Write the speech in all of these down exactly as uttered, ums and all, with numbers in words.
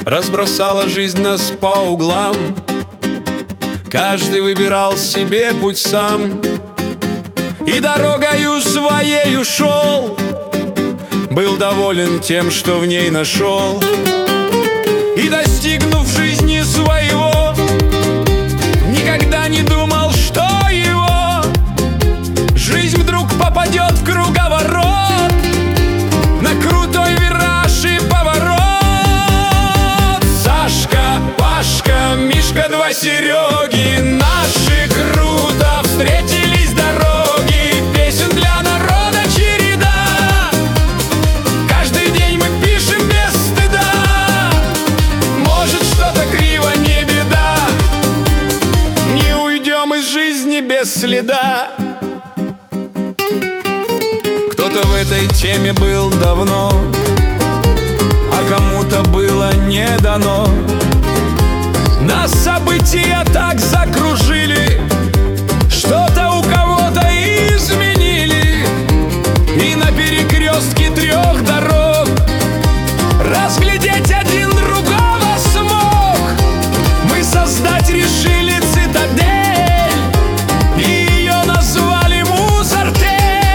разбросала жизнь нас по углам. Каждый выбирал себе путь сам и дорогою своею шел. Был доволен тем, что в ней нашел, и, достигнув жизни своего, никогда не думал, что его жизнь вдруг попадет в круговорот, на крутой вираж и поворот. Сашка, Пашка, Мишка, два Сереги, наши круто встретились дороги. Песен для народа череда, каждый день мы пишем без стыда. Может, что-то криво, не беда, не уйдем из жизни без следа. Кто-то в этой теме был давно, а кому-то было не дано. Нас события так закружили, что-то у кого-то изменили, и на перекрестке трех дорог разглядеть один другого смог. Мы создать решили цитадель, и ее назвали Музартель.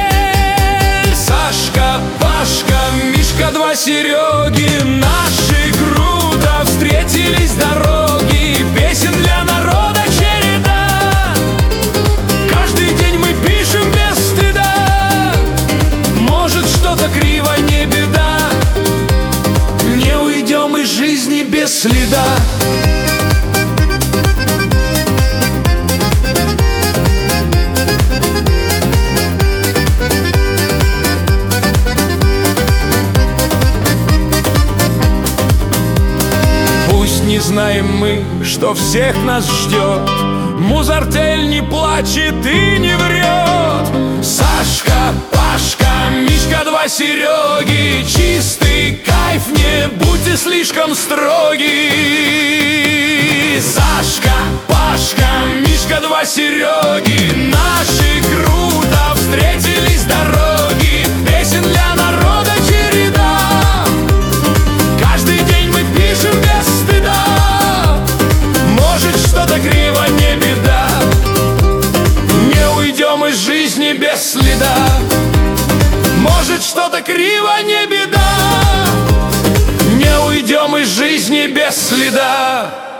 Сашка, Пашка, Мишка, два Сереги, наши круто встретились дороги. Песен для народа череда, каждый день мы пишем без стыда. Может, что-то криво, не беда, не уйдем из жизни без следа. Не знаем мы, что всех нас ждет, Музартель не плачет и не врет. Сашка, Пашка, Мишка, два Сереги, чистый кайф, не будьте слишком строги. Сашка, Пашка, Мишка, два Сереги, наши круто встретились дороги. Песен для народа череда, каждый день мы пишем без стыда. Может, что-то криво, не беда, не уйдем из жизни без следа. Может, что-то криво, не беда, не уйдем из жизни без следа.